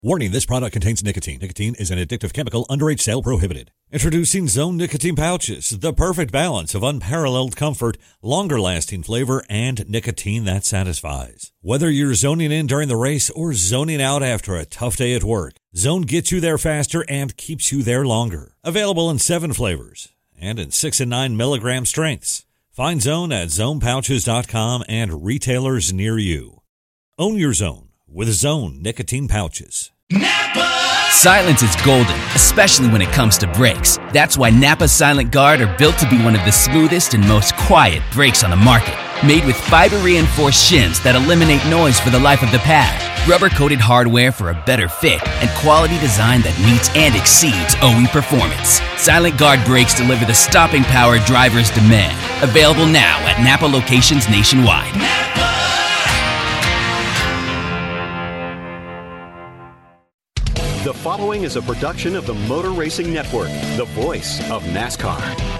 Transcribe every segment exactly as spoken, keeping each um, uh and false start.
Warning, this product contains nicotine. Nicotine is an addictive chemical. Underage sale prohibited. Introducing Zone Nicotine Pouches, the perfect balance of unparalleled comfort, longer-lasting flavor, and nicotine that satisfies. Whether you're zoning in during the race or zoning out after a tough day at work, Zone gets you there faster and keeps you there longer. Available in seven flavors and in six and nine milligram strengths. Find Zone at zone pouches dot com and retailers near you. Own your Zone with Zone Nicotine Pouches. Napa! Silence is golden, especially when it comes to brakes. That's why Napa Silent Guard are built to be one of the smoothest and most quiet brakes on the market. Made with fiber-reinforced shims that eliminate noise for the life of the pad, rubber-coated hardware for a better fit, and quality design that meets and exceeds O E performance. Silent Guard brakes deliver the stopping power drivers demand. Available now at Napa locations nationwide. Napa! The following is a production of the Motor Racing Network, the voice of NASCAR.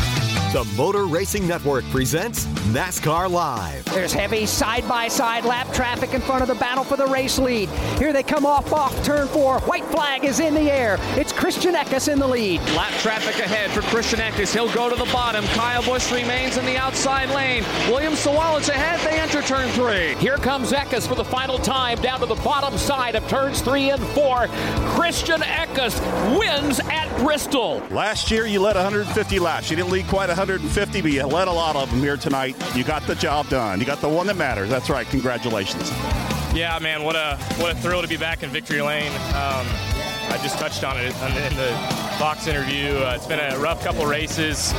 The Motor Racing Network presents NASCAR Live. There's heavy side-by-side lap traffic in front of the battle for the race lead. Here they come off off turn four. White flag is in the air. It's Christian Eckes in the lead. Lap traffic ahead for Christian Eckes. He'll go to the bottom. Kyle Busch remains in the outside lane. William Sawalich ahead. They enter turn three. Here comes Eckes for the final time down to the bottom side of turns three and four. Christian Eckes wins at Bristol. Last year you led one hundred fifty laps. You didn't lead quite one hundred fifty, but you led a lot of them here tonight. You got the job done. You got the one that matters. That's right. Congratulations. Yeah, man, what a what a thrill to be back in victory lane. Um, I just touched on it in the box interview. Uh, it's been a rough couple races,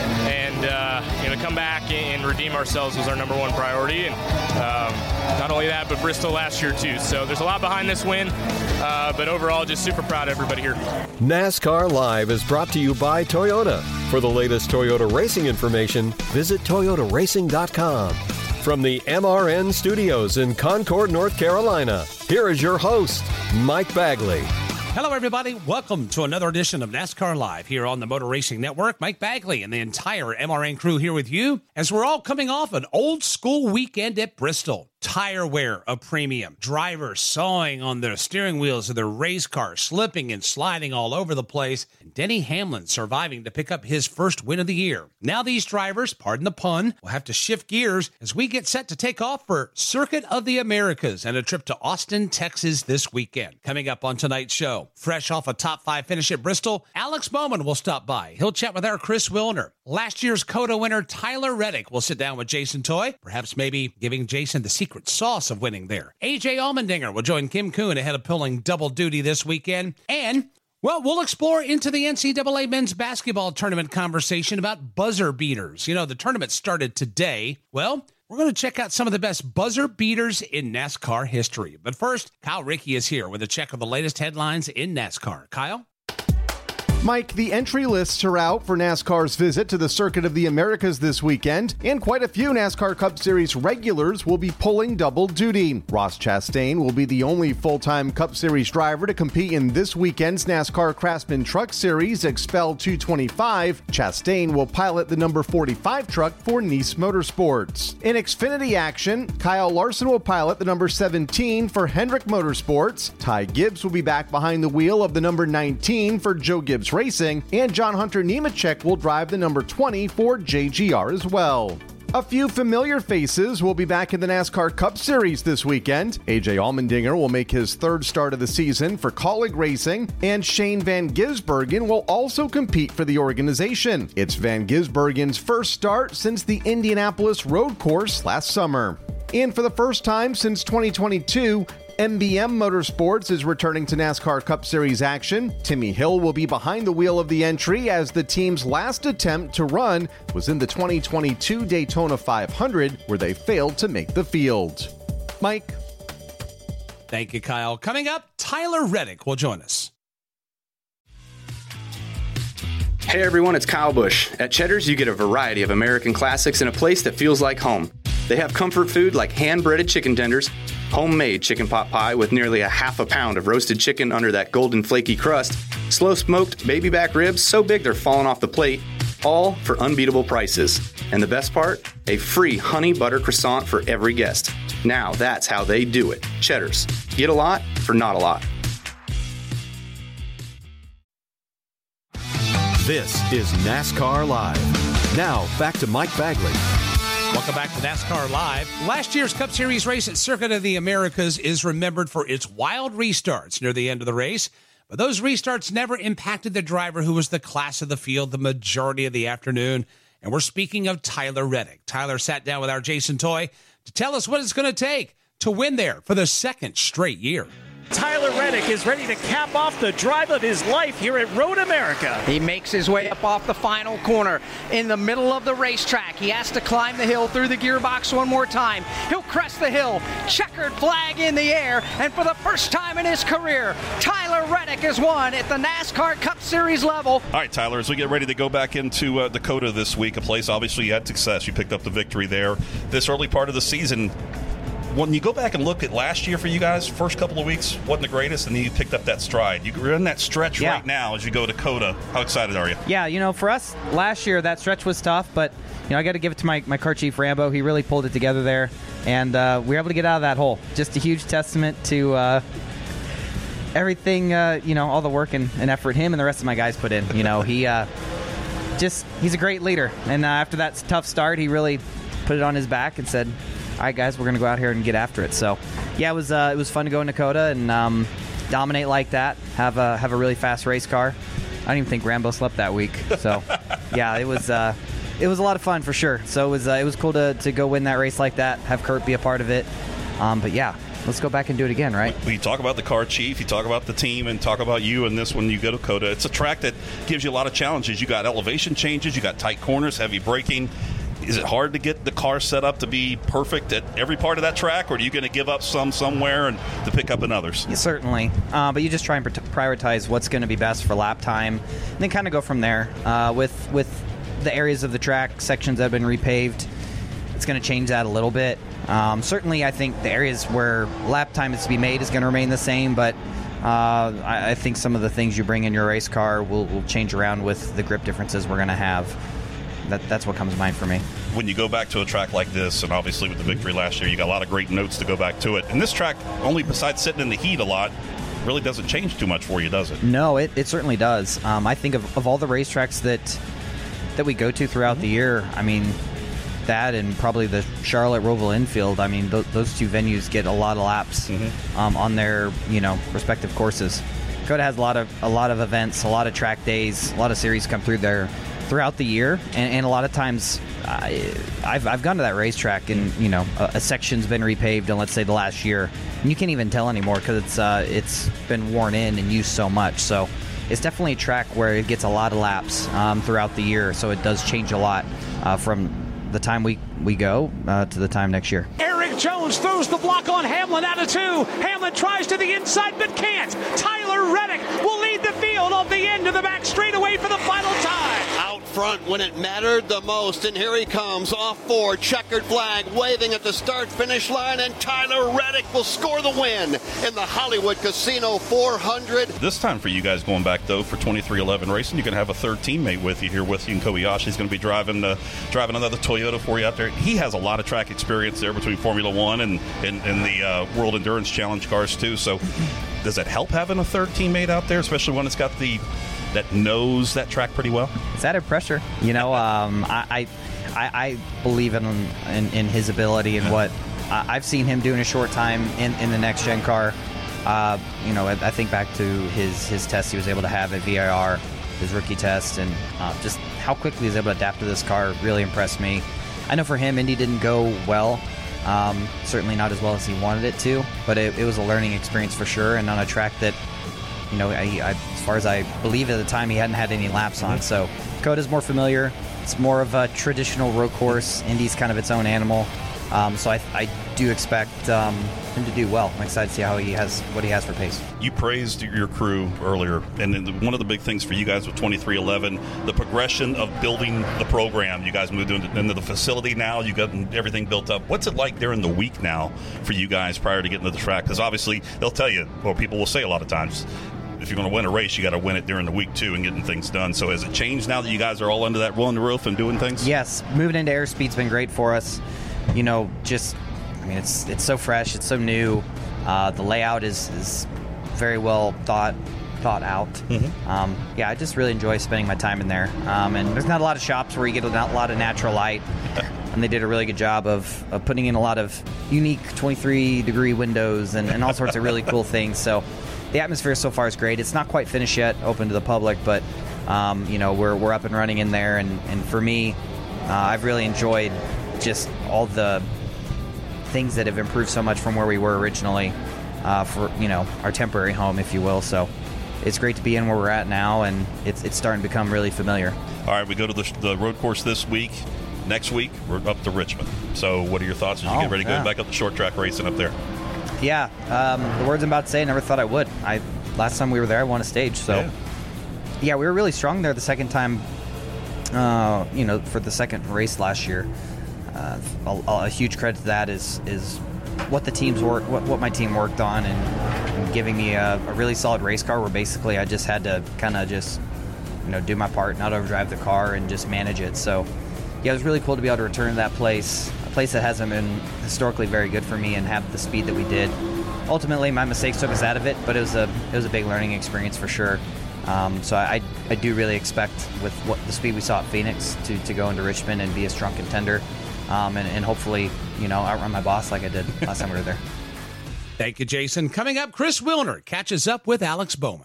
and uh, you know, to come back and redeem ourselves was our number one priority. And um, not only that, but Bristol last year too. So there's a lot behind this win, uh, but overall, just super proud of everybody here. NASCAR Live is brought to you by Toyota. For the latest Toyota racing information, visit toyota racing dot com. From the M R N Studios in Concord, North Carolina, here is your host, Mike Bagley. Hello, everybody. Welcome to another edition of NASCAR Live here on the Motor Racing Network. Mike Bagley and the entire M R N crew here with you as we're all coming off an old school weekend at Bristol. Tire wear a premium. Drivers sawing on their steering wheels of their race car, slipping and sliding all over the place. And Denny Hamlin surviving to pick up his first win of the year. Now these drivers, pardon the pun, will have to shift gears as we get set to take off for Circuit of the Americas and a trip to Austin, Texas this weekend. Coming up on tonight's show, fresh off a top five finish at Bristol, Alex Bowman will stop by. He'll chat with our Chris Wilner. Last year's COTA winner Tyler Reddick will sit down with Jason Toy, perhaps maybe giving Jason the secret sauce of winning there. A J Allmendinger will join Kim Kuhn ahead of pulling double duty this weekend. And, well, we'll explore into the N C double A men's basketball tournament conversation about buzzer beaters. You know, the tournament started today. Well, we're going to check out some of the best buzzer beaters in NASCAR history. But first, Kyle Rickey is here with a check of the latest headlines in NASCAR. Kyle? Mike, the entry lists are out for NASCAR's visit to the Circuit of the Americas this weekend, and quite a few NASCAR Cup Series regulars will be pulling double duty. Ross Chastain will be the only full-time Cup Series driver to compete in this weekend's NASCAR Craftsman Truck Series Expel two twenty-five. Chastain will pilot the number forty-five truck for Nice Motorsports. In Xfinity action, Kyle Larson will pilot the number seventeen for Hendrick Motorsports. Ty Gibbs will be back behind the wheel of the number nineteen for Joe Gibbs Racing, and John Hunter Nemechek will drive the number twenty for J G R as well. A few familiar faces will be back in the NASCAR Cup Series this weekend. A J Allmendinger will make his third start of the season for Kaulig Racing, and Shane Van Gisbergen will also compete for the organization. It's Van Gisbergen's first start since the Indianapolis Road Course last summer. And for the first time since twenty twenty-two, M B M Motorsports is returning to NASCAR Cup Series action. Timmy Hill will be behind the wheel of the entry as the team's last attempt to run was in the twenty twenty-two Daytona five hundred, where they failed to make the field. Mike? Thank you, Kyle. Coming up, Tyler Reddick will join us. Hey everyone, it's Kyle Busch. At Cheddar's, you get a variety of American classics in a place that feels like home. They have comfort food like hand-breaded chicken tenders, homemade chicken pot pie with nearly a half a pound of roasted chicken under that golden flaky crust, slow-smoked baby back ribs so big they're falling off the plate, all for unbeatable prices. And the best part? A free honey butter croissant for every guest. Now that's how they do it. Cheddar's. Get a lot for not a lot. This is NASCAR Live. Now, back to Mike Bagley. Welcome back to NASCAR Live. Last year's Cup Series race at Circuit of the Americas is remembered for its wild restarts near the end of the race, but those restarts never impacted the driver who was the class of the field the majority of the afternoon, and we're speaking of Tyler Reddick. Tyler sat down with our Jason Toy to tell us what it's going to take to win there for the second straight year. Tyler Reddick is ready to cap off the drive of his life here at Road America. He makes his way up off the final corner in the middle of the racetrack. He has to climb the hill through the gearbox one more time. He'll crest the hill, checkered flag in the air, and for the first time in his career, Tyler Reddick has won at the NASCAR Cup Series level. All right, Tyler, as we get ready to go back into uh, Dakota this week, a place obviously you had success. You picked up the victory there. This early part of the season, when you go back and look at last year for you guys, first couple of weeks wasn't the greatest, and then you picked up that stride. You're in that stretch yeah. right now as you go to Dakota. How excited are you? Yeah, you know, for us, last year that stretch was tough, but you know, I got to give it to my, my car chief, Rambo. He really pulled it together there, and uh, we were able to get out of that hole. Just a huge testament to uh, everything, uh, you know, all the work and, and effort him and the rest of my guys put in. You know, he uh, just, he's a great leader, and uh, after that tough start, he really put it on his back and said, all right, guys, we're going to go out here and get after it. So, yeah, it was uh, it was fun to go in Dakota and um, dominate like that, have a, have a really fast race car. I don't even think Rambo slept that week. So, yeah, it was uh, it was a lot of fun for sure. So it was uh, it was cool to, to go win that race like that, have Kurt be a part of it. Um, but, yeah, let's go back and do it again, right? We talk about the car chief, you talk about the team, and talk about you and this when you go to Dakota. It's a track that gives you a lot of challenges. You got elevation changes, you got tight corners, heavy braking. Is it hard to get the car set up to be perfect at every part of that track, or are you going to give up some somewhere and to pick up in others? Yeah, certainly, uh, but you just try and prioritize what's going to be best for lap time, and then kind of go from there. Uh, with with the areas of the track, sections that have been repaved, it's going to change that a little bit. Um, certainly, I think the areas where lap time is to be made is going to remain the same, but uh, I, I think some of the things you bring in your race car will, will change around with the grip differences we're going to have. That, that's what comes to mind for me. When you go back to a track like this, and obviously with the victory last year, you got a lot of great notes to go back to it. And this track, only besides sitting in the heat a lot, really doesn't change too much for you, does it? No, it, it certainly does. Um, I think of, of all the racetracks that that we go to throughout the year, I mean, that and probably the Charlotte Roval Infield, I mean, th- those two venues get a lot of laps mm-hmm. um, on their, you know, respective courses. Dakota has a lot of a lot of events, a lot of track days, a lot of series come through there throughout the year, and, and a lot of times I, I've, I've gone to that racetrack and, you know, a, a section's been repaved in, let's say, the last year, and you can't even tell anymore because it's uh, it's been worn in and used so much. So it's definitely a track where it gets a lot of laps um, throughout the year, so it does change a lot uh, from the time we, we go uh, to the time next year. Eric Jones throws the block on Hamlin out of two. Hamlin tries to the inside but can't. Tyler Reddick will lead the field off the end of the back straightaway for the final time. Out front when it mattered the most, and here he comes off four, checkered flag waving at the start-finish line, and Tyler Reddick will score the win in the Hollywood Casino four hundred. This time for you guys going back, though, for twenty-three eleven Racing, you're going to have a third teammate with you here with you, and Kobayashi's going to be driving uh, driving another Toyota for you out there. He has a lot of track experience there between Formula One and, and, and the uh, World Endurance Challenge cars, too. So does it help having a third teammate out there, especially when it's got the that knows that track pretty well? It's added pressure. You know, um, I, I I believe in, in in his ability and what I've seen him do in a short time in, in the next gen car. Uh, you know, I, I think back to his his test he was able to have at V I R, his rookie test, and uh, just how quickly he was able to adapt to this car really impressed me. I know for him, Indy didn't go well. Um, certainly not as well as he wanted it to, but it, it was a learning experience for sure, and on a track that, you know, I, I, as far as I believe at the time, he hadn't had any laps on. So Dakota's more familiar. It's more of a traditional road course. Indy's kind of its own animal. Um, so I, I do expect um, him to do well. I'm excited to see how he has what he has for pace. You praised your crew earlier, and one of the big things for you guys with twenty-three eleven, the progression of building the program. You guys moved into the facility now. You got everything built up. What's it like during the week now for you guys prior to getting to the track? Because obviously they'll tell you, or people will say a lot of times, if you're going to win a race, you got to win it during the week too and getting things done. So has it changed now that you guys are all under that rolling roof and doing things? Yes, moving into airspeed's been great for us. You know, just, I mean, it's it's so fresh, it's so new. Uh, the layout is, is very well thought thought out. Mm-hmm. Um, yeah, I just really enjoy spending my time in there. Um, and there's not a lot of shops where you get a lot of natural light. And they did a really good job of, of putting in a lot of unique twenty-three degree windows and, and all sorts of really cool things. So the atmosphere so far is great. It's not quite finished yet, open to the public, but um, you know, we're we're up and running in there. And, and for me, uh, I've really enjoyed just all the things that have improved so much from where we were originally uh, for, you know, our temporary home, if you will. So it's great to be in where we're at now, and it's it's starting to become really familiar. All right, we go to the, the road course this week. Next week, we're up to Richmond. So what are your thoughts as you oh, get ready to yeah. go back up the short track racing up there? Yeah, um, the words I'm about to say, I never thought I would. I Last time we were there, I won a stage. So, yeah, yeah we were really strong there the second time, uh, you know, for the second race last year. Uh, a, a huge credit to that is is what the teams work, what, what my team worked on, and, and giving me a, a really solid race car where basically I just had to kind of just, you know, do my part, not overdrive the car, and just manage it. So, yeah, it was really cool to be able to return to that place, a place that hasn't been historically very good for me, and have the speed that we did. Ultimately, my mistakes took us out of it, but it was a it was a big learning experience for sure. Um, so I I do really expect with what the speed we saw at Phoenix to, to go into Richmond and be a strong contender, um, and, and hopefully, you know, outrun my boss like I did last time we were there. Thank you, Jason. Coming up, Chris Wilner catches up with Alex Bowman.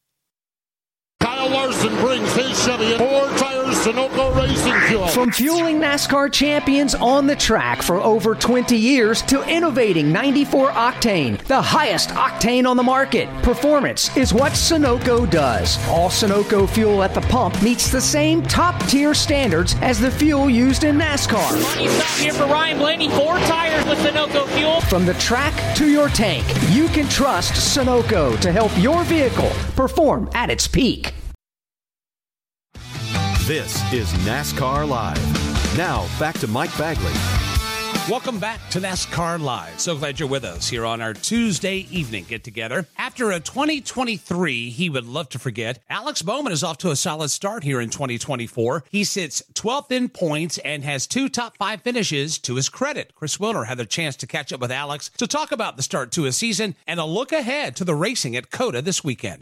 Kyle Larson brings his Chevy in. Four tires, Sunoco Racing Fuel. From fueling NASCAR champions on the track for over twenty years to innovating ninety-four octane, the highest octane on the market, performance is what Sunoco does. All Sunoco fuel at the pump meets the same top-tier standards as the fuel used in NASCAR. Money stop here for Ryan Blaney. Four tires with Sunoco fuel. From the track to your tank, you can trust Sunoco to help your vehicle perform at its peak. This is NASCAR Live. Now, back to Mike Bagley. Welcome back to NASCAR Live. So glad you're with us here on our Tuesday evening get-together. After a twenty twenty-three he would love to forget, Alex Bowman is off to a solid start here in twenty twenty-four. He sits twelfth in points and has two top five finishes to his credit. Chris Wilner had the chance to catch up with Alex to talk about the start to his season and a look ahead to the racing at COTA this weekend.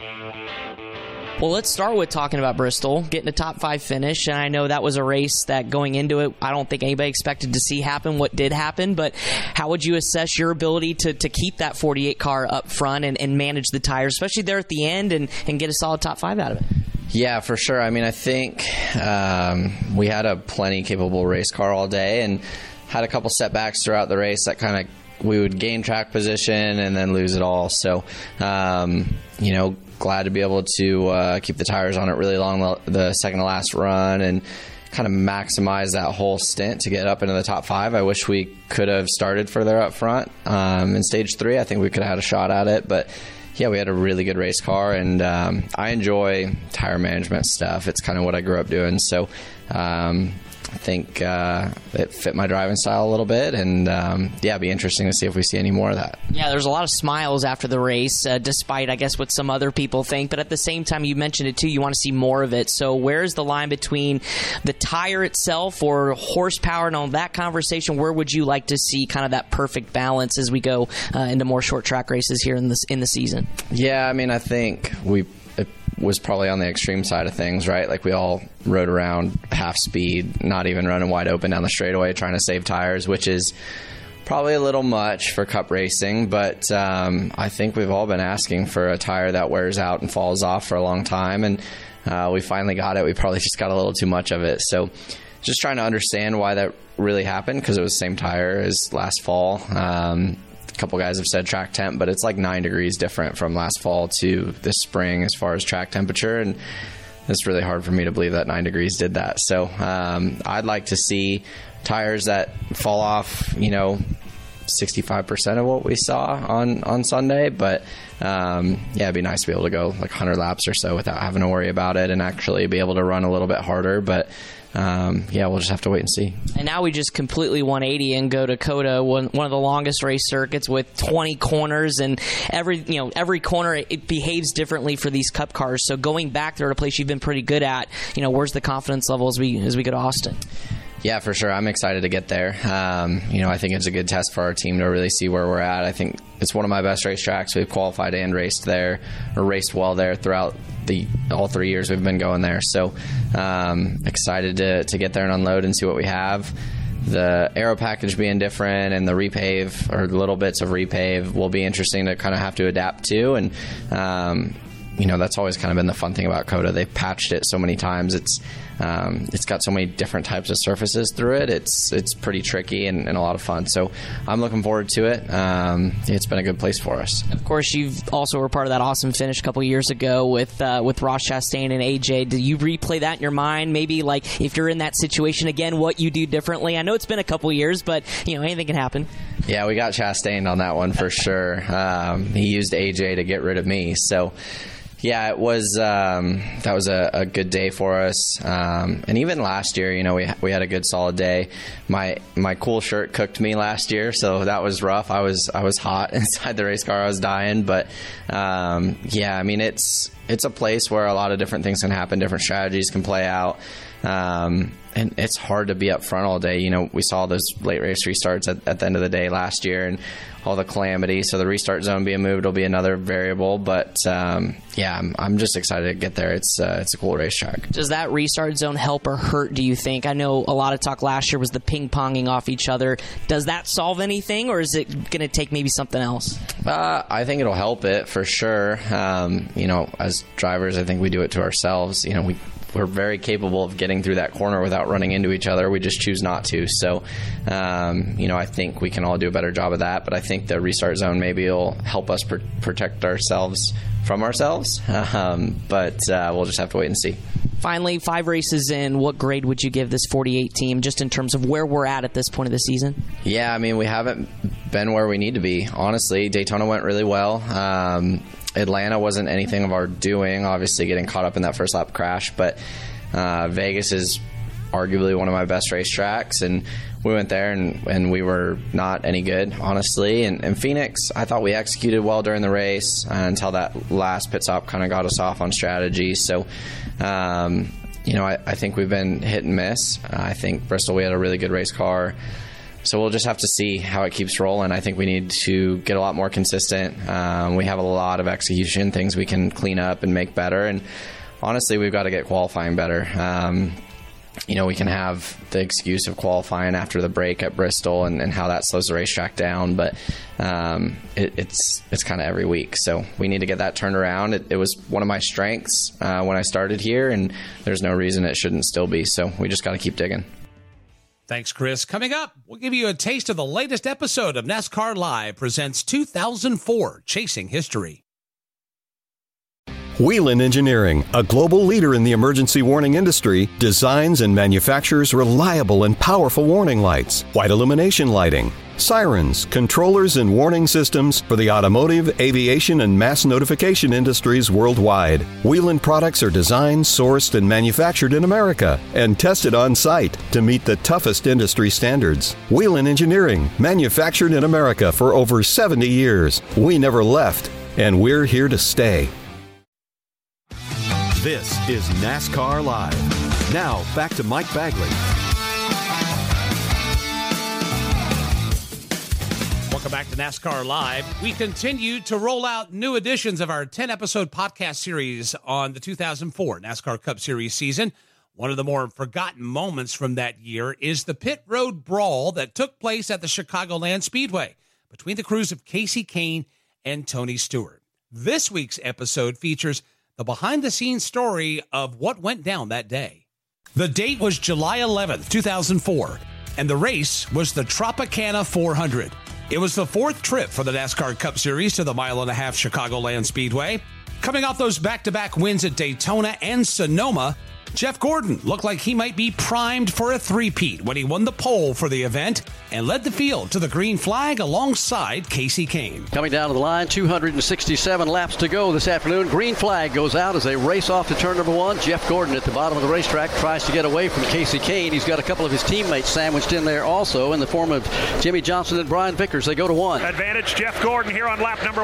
Well, let's start with talking about Bristol, getting a top five finish, and I know that was a race that going into it, I don't think anybody expected to see happen what did happen, but how would you assess your ability to, to keep that forty-eight car up front and, and manage the tires, especially there at the end, and, and get a solid top five out of it? Yeah, for sure. I mean, I think um, we had a plenty capable race car all day and had a couple setbacks throughout the race that kind of we would gain track position and then lose it all. So, um, you know, glad to be able to uh, keep the tires on it really long the, the second to last run and kind of maximize that whole stint to get up into the top five. I wish we could have started further up front um, in stage three. I think we could have had a shot at it, but yeah, we had a really good race car, and um, I enjoy tire management stuff. It's kind of what I grew up doing, so um, I think uh, it fit my driving style a little bit, and um, yeah, it'd be interesting to see if we see any more of that. Yeah, there's a lot of smiles after the race, uh, despite, I guess, what some other people think, but at the same time, you mentioned it too, you want to see more of it, so where's the line between the tire itself or horsepower and all that conversation? Where would you like to see kind of that perfect balance as we go uh, into more short track races here in, this, in the season? Yeah, I mean, I think we it was probably on the extreme side of things, right? Like we all rode around half speed, not even running wide open down the straightaway, trying to save tires, which is probably a little much for cup racing, but um, I think we've all been asking for a tire that wears out and falls off for a long time, and uh, we finally got it. We probably just got a little too much of it. So just trying to understand why that really happened, because it was the same tire as last fall. Um, a couple guys have said track temp, but it's like nine degrees different from last fall to this spring as far as track temperature, and it's really hard for me to believe that nine degrees did that. So um, I'd like to see tires that fall off, you know, sixty-five percent of what we saw on, on Sunday, but um, yeah, it'd be nice to be able to go like one hundred laps or so without having to worry about it and actually be able to run a little bit harder, but Um, yeah, we'll just have to wait and see. And now we just completely one eighty and go to COTA, one, one of the longest race circuits with twenty corners, and every you know every corner it, it behaves differently for these Cup cars. So going back there to a place you've been pretty good at, you know, where's the confidence level as we as we go to Austin? Yeah, for sure. I'm excited to get there. Um, you know, I think it's a good test for our team to really see where we're at. I think it's one of my best racetracks. We've qualified and raced there, or raced well there throughout the all three years we've been going there. So um, excited to, to get there and unload and see what we have. The aero package being different and the repave, or little bits of repave, will be interesting to kind of have to adapt to. And um, you know, that's always kind of been the fun thing about COTA. They've patched it so many times. It's um, it's got so many different types of surfaces through it. It's it's pretty tricky and, and a lot of fun. So I'm looking forward to it. Um, it's been a good place for us. Of course, you've also were part of that awesome finish a couple years ago with uh, with Ross Chastain and A J. Do you replay that in your mind? Maybe like if you're in that situation again, what you do differently? I know it's been a couple years, but you know, anything can happen. Yeah, we got Chastain on that one for sure. Um, he used A J to get rid of me. So. Yeah, it was. Um, that was a, a good day for us, um, and even last year, you know, we we had a good solid day. My my cool shirt cooked me last year, so that was rough. I was I was hot inside the race car. I was dying, but um, yeah, I mean, it's it's a place where a lot of different things can happen, different strategies can play out. Um, and it's hard to be up front all day. You know, we saw those late race restarts at, at the end of the day last year and all the calamity. So the restart zone being moved will be another variable. But, um, yeah, I'm, I'm just excited to get there. It's uh, it's a cool racetrack. Does that restart zone help or hurt, do you think? I know a lot of talk last year was the ping-ponging off each other. Does that solve anything, or is it going to take maybe something else? Uh, I think it'll help it for sure. Um, you know, as drivers, I think we do it to ourselves. You know, we We're very capable of getting through that corner without running into each other. We just choose not to. So, um, you know, I think we can all do a better job of that. But I think the restart zone maybe will help us pr- protect ourselves from ourselves. Um, but uh, we'll just have to wait and see. Finally, five races in, what grade would you give this forty-eight team just in terms of where we're at at this point of the season? Yeah, I mean, we haven't been where we need to be. Honestly, Daytona went really well. Um, Atlanta wasn't anything of our doing, obviously getting caught up in that first lap crash, but uh, Vegas is arguably one of my best racetracks, and we went there and, and we were not any good, honestly. And, and Phoenix, I thought we executed well during the race uh, until that last pit stop kind of got us off on strategy. So, um, you know, I, I think we've been hit and miss. Uh, I think Bristol, we had a really good race car. So we'll just have to see how it keeps rolling. I think we need to get a lot more consistent. Um, we have a lot of execution, things we can clean up and make better. And honestly, we've got to get qualifying better. Um, you know, we can have the excuse of qualifying after the break at Bristol and, and how that slows the racetrack down. But um, it, it's it's kind of every week. So we need to get that turned around. It, it was one of my strengths uh, when I started here, and there's no reason it shouldn't still be. So we just got to keep digging. Thanks, Chris. Coming up, we'll give you a taste of the latest episode of NASCAR Live presents two thousand four Chasing History. Whelen Engineering, a global leader in the emergency warning industry, designs and manufactures reliable and powerful warning lights, white illumination lighting, sirens, controllers, and warning systems for the automotive, aviation, and mass notification industries worldwide. Whelen products are designed, sourced, and manufactured in America and tested on site to meet the toughest industry standards. Whelen Engineering, manufactured in America for over seventy years. We never left, and we're here to stay. This is NASCAR Live. Now, back to Mike Bagley. Welcome back to NASCAR Live. We continue to roll out new editions of our ten-episode podcast series on the two thousand four NASCAR Cup Series season. One of the more forgotten moments from that year is the pit road brawl that took place at the Chicagoland Speedway between the crews of Kasey Kahne and Tony Stewart. This week's episode features the behind-the-scenes story of what went down that day. The date was July eleventh, two thousand four, and the race was the Tropicana four hundred. It was the fourth trip for the NASCAR Cup Series to the mile and a half Chicagoland Speedway. Coming off those back-to-back wins at Daytona and Sonoma, Jeff Gordon looked like he might be primed for a three-peat when he won the pole for the event and led the field to the green flag alongside Kasey Kahne. Coming down to the line, two hundred sixty-seven laps to go this afternoon. Green flag goes out as they race off to turn number one. Jeff Gordon at the bottom of the racetrack tries to get away from Kasey Kahne. He's got a couple of his teammates sandwiched in there also in the form of Jimmy Johnson and Brian Vickers. They go to one. Advantage Jeff Gordon here on lap number one.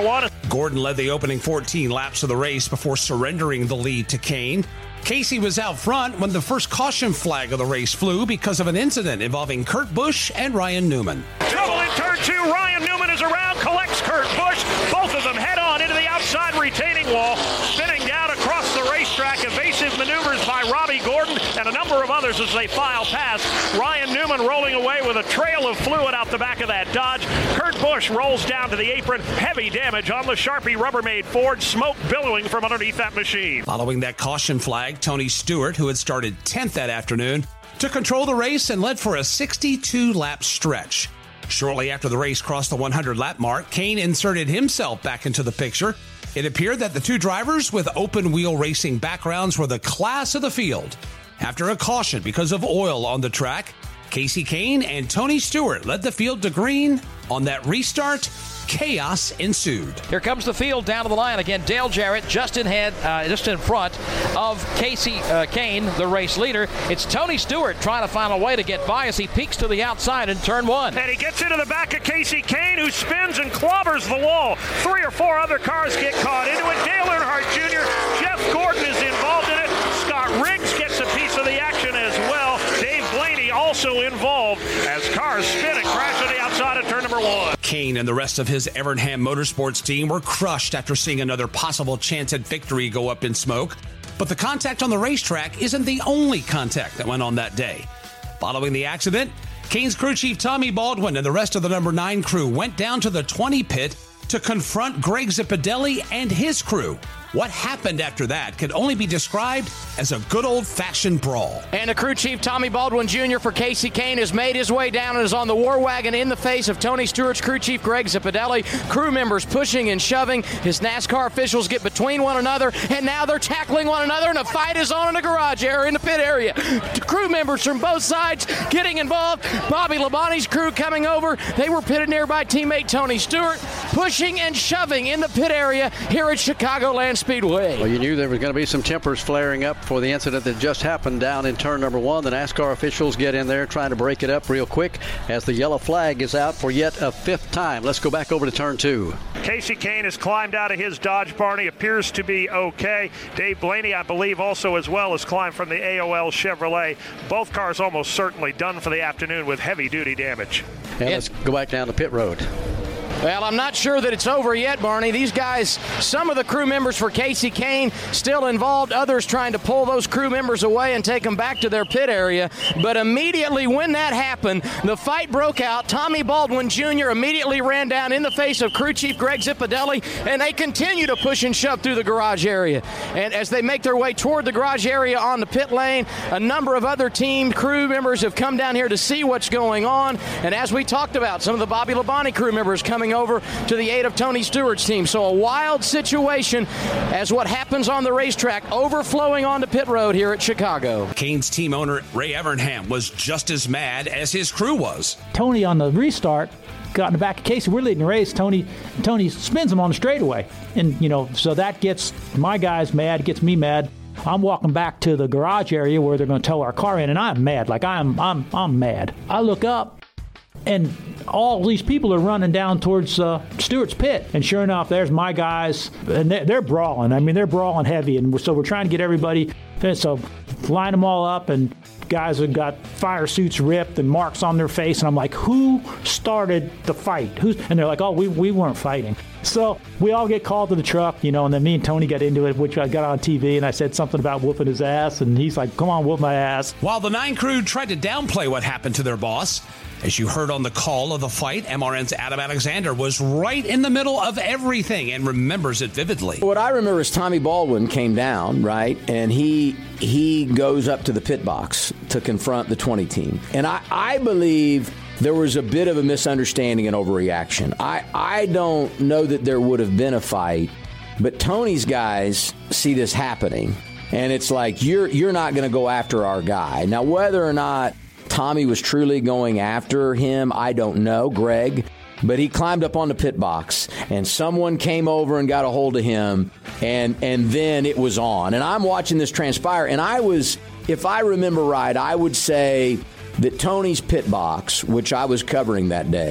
Gordon led the opening fourteen laps of the race before surrendering the lead to Kane. Casey was out front when the first caution flag of the race flew because of an incident involving Kurt Busch and Ryan Newman. Trouble in turn two. Ryan Newman is around, collects Kurt Busch. Both of them head on into the outside retaining wall, spinning down across the racetrack. Evasive maneuvers by Robbie Gordon and a number of others as they file past. Ryan Newman rolling away with a trail of fluid out the back of that Dodge. Kurt Busch rolls down to the apron. Heavy damage on the Sharpie Rubbermaid Ford. Smoke billowing from underneath that machine. Following that caution flag, Tony Stewart, who had started tenth that afternoon, took control of the race and led for a sixty-two lap stretch. Shortly after the race crossed the hundred lap mark, Kane inserted himself back into the picture. It appeared that the two drivers with open-wheel racing backgrounds were the class of the field. After a caution because of oil on the track, Kasey Kahne and Tony Stewart led the field to green. On that restart, chaos ensued. Here comes the field down to the line again. Dale Jarrett just in head, uh, just in front of Kasey uh, Kahne, the race leader. It's Tony Stewart trying to find a way to get by as he peeks to the outside in turn one. And he gets into the back of Kasey Kahne, who spins and clobbers the wall. Three or four other cars get caught into it. Dale Earnhardt Junior Jeff Gordon is involved in it. Scott Riggs gets a piece of the action as well. Dave Blaney also involved as cars spin and crash on the outside of turn number one. Kahne and the rest of his Evernham Motorsports team were crushed after seeing another possible chance at victory go up in smoke. But the contact on the racetrack isn't the only contact that went on that day. Following the accident, Kahne's crew chief Tommy Baldwin and the rest of the number nine crew went down to the twenty pit to confront Greg Zipadelli and his crew. What happened after that could only be described as a good old-fashioned brawl. And the crew chief, Tommy Baldwin Junior for Kasey Kahne, has made his way down and is on the war wagon in the face of Tony Stewart's crew chief, Greg Zipadelli. Crew members pushing and shoving. His NASCAR officials get between one another, and now they're tackling one another, and a fight is on in the garage area, in the pit area. Crew members from both sides getting involved. Bobby Labonte's crew coming over. They were pitted near by teammate Tony Stewart, pushing and shoving in the pit area here at Chicagoland Speedway. Well, you knew there was going to be some tempers flaring up for the incident that just happened down in turn number one. The NASCAR officials get in there trying to break it up real quick as the yellow flag is out for yet a fifth time. Let's go back over to turn two. Kasey Kahne has climbed out of his Dodge Barney, appears to be okay. Dave Blaney, I believe, also as well has climbed from the A O L Chevrolet. Both cars almost certainly done for the afternoon with heavy-duty damage. And let's go back down the pit road. Well, I'm not sure that it's over yet, Barney. These guys, some of the crew members for Kasey Kahne still involved, others trying to pull those crew members away and take them back to their pit area. But immediately when that happened, the fight broke out. Tommy Baldwin Junior immediately ran down in the face of crew chief Greg Zipadelli, and they continue to push and shove through the garage area. And as they make their way toward the garage area on the pit lane, a number of other team crew members have come down here to see what's going on. And as we talked about, some of the Bobby Labonte crew members coming over to the aid of Tony Stewart's team. So a wild situation as what happens on the racetrack overflowing onto pit road here at Chicago. Kahne's team owner Ray Evernham was just as mad as his crew was. Tony on the restart got in the back of Kasey. We're leading the race. Tony Tony spins him on the straightaway. And, you know, so that gets my guys mad, gets me mad. I'm walking back to the garage area where they're going to tow our car in, and I'm mad. Like, I'm I'm I'm mad. I look up, and all these people are running down towards uh, Stewart's pit. And sure enough, there's my guys, and they're, they're brawling. I mean, they're brawling heavy. And we're, so we're trying to get everybody, so line them all up, and guys have got fire suits ripped and marks on their face. And I'm like, who started the fight? Who's? And they're like, oh, we, we weren't fighting. So we all get called to the truck, you know, and then me and Tony got into it, which I got on T V, and I said something about whooping his ass, and he's like, come on, whoop my ass. While the nine crew tried to downplay what happened to their boss, as you heard on the call of the fight, M R N's Adam Alexander was right in the middle of everything and remembers it vividly. What I remember is Tommy Baldwin came down, right, and he he goes up to the pit box to confront the twenty team. And I, I believe there was a bit of a misunderstanding and overreaction. I, I don't know that there would have been a fight, but Tony's guys see this happening, and it's like, you're you're not going to go after our guy. Now, whether or not Tommy was truly going after him, I don't know, Greg. But he climbed up on the pit box, and someone came over and got a hold of him, and and then it was on. And I'm watching this transpire, and I was, if I remember right, I would say that Tony's pit box, which I was covering that day,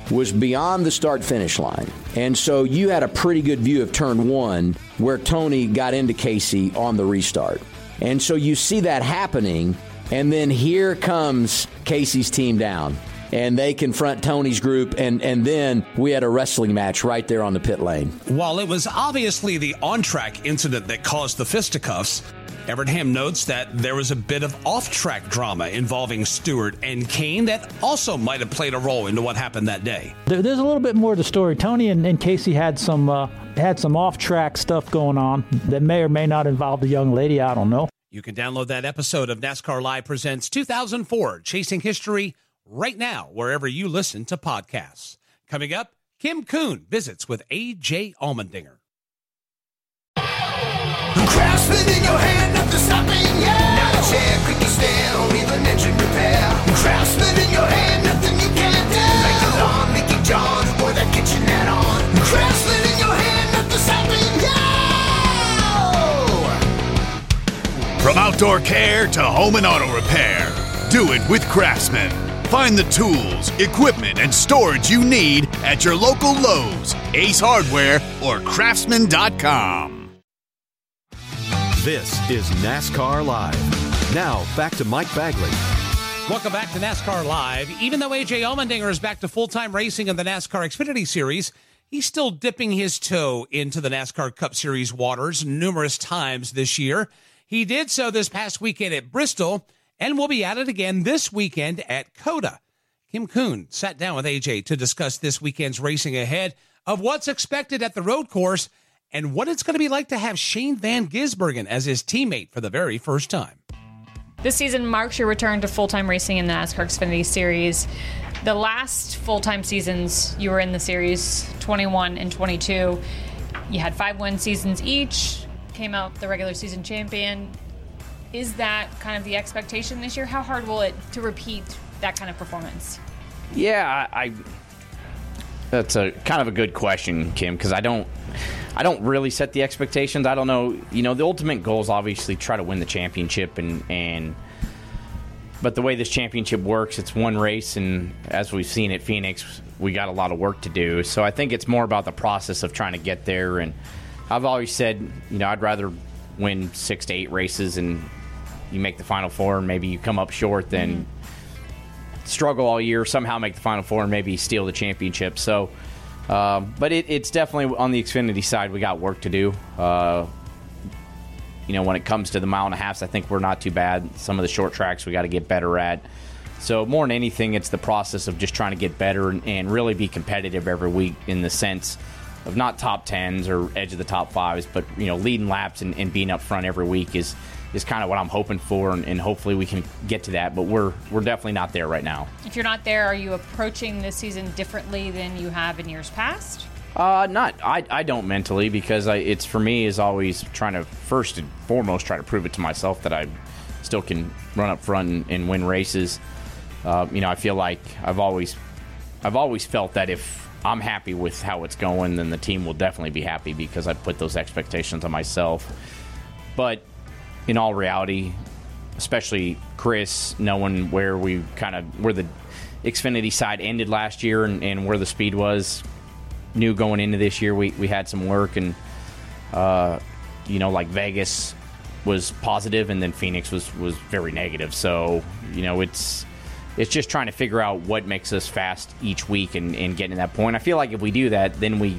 was beyond the start-finish line. And so you had a pretty good view of turn one where Tony got into Casey on the restart. And so you see that happening, and then here comes Casey's team down. And they confront Tony's group, and, and then we had a wrestling match right there on the pit lane. While it was obviously the on-track incident that caused the fisticuffs, Evernham notes that there was a bit of off-track drama involving Stewart and Kane that also might have played a role into what happened that day. There, there's a little bit more to the story. Tony and, and Casey had some uh, had some off-track stuff going on that may or may not involve the young lady. I don't know. You can download that episode of NASCAR Live Presents two thousand four Chasing History right now, wherever you listen to podcasts. Coming up, Kim Kuhn visits with A J Allmendinger. Craftsman in your hand, nothing stopping, yeah. Not a chair, creaky stair, or even engine repair. Craftsman in your hand, nothing you can't do. Like the lawn, Mickey John, or that kitchenette on. Craftsman in your hand, nothing stopping, yeah. From outdoor care to home and auto repair, do it with Craftsman. Find the tools, equipment, and storage you need at your local Lowe's, Ace Hardware, or craftsman dot com. This is NASCAR Live. Now, back to Mike Bagley. Welcome back to NASCAR Live. Even though A J Allmendinger is back to full-time racing in the NASCAR Xfinity Series, he's still dipping his toe into the NASCAR Cup Series waters numerous times this year. He did so this past weekend at Bristol, and will be at it again this weekend at COTA. Kim Kuhn sat down with A J to discuss this weekend's racing ahead of what's expected at the road course and what it's going to be like to have Shane Van Gisbergen as his teammate for the very first time. This season marks your return to full-time racing in the NASCAR Xfinity Series. The last full-time seasons you were in the series, twenty-one and twenty-two, you had five win seasons each, came out the regular season champion. Is that kind of the expectation this year? How hard will it to repeat that kind of performance? Yeah, I, I that's a kind of a good question, Kim, because I don't I don't really set the expectations. I don't know. You know, the ultimate goal is obviously try to win the championship, and, and but the way this championship works, it's one race, and as we've seen at Phoenix, we got a lot of work to do. So I think it's more about the process of trying to get there. And I've always said, you know, I'd rather win six to eight races and you make the Final Four and maybe you come up short than mm-hmm. struggle all year, somehow make the Final Four and maybe steal the championship. So, uh, but it, it's definitely on the Xfinity side, we got work to do. Uh, you know, when it comes to the mile and a halves, I think we're not too bad. Some of the short tracks we got to get better at. So more than anything, it's the process of just trying to get better and, and really be competitive every week in the sense of not top tens or edge of the top fives, but, you know, leading laps and, and being up front every week is is kind of what I'm hoping for, and, and hopefully we can get to that, but we're we're definitely not there right now. If you're not there, are you approaching this season differently than you have in years past? Uh, not, I, I don't mentally, because I, it's, for me, is always trying to, first and foremost, try to prove it to myself that I still can run up front and, and win races. Uh, you know, I feel like I've always, I've always felt that if I'm happy with how it's going, then the team will definitely be happy because I put those expectations on myself. But in all reality, especially Chris, knowing where we kind of, where the Xfinity side ended last year and, and where the speed was, knew going into this year we, we had some work, and uh, you know, like Vegas was positive and then Phoenix was, was very negative. So, you know, it's it's just trying to figure out what makes us fast each week and, and getting to that point. I feel like if we do that, then we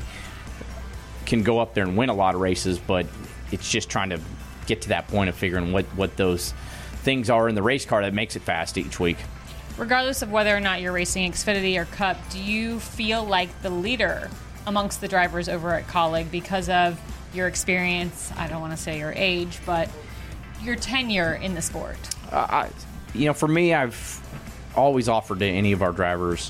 can go up there and win a lot of races, but it's just trying to get to that point of figuring what, what those things are in the race car that makes it fast each week. Regardless of whether or not you're racing Xfinity or Cup, do you feel like the leader amongst the drivers over at Kaulig because of your experience? I don't want to say your age, but your tenure in the sport. Uh, I, you know, for me, I've always offered to any of our drivers,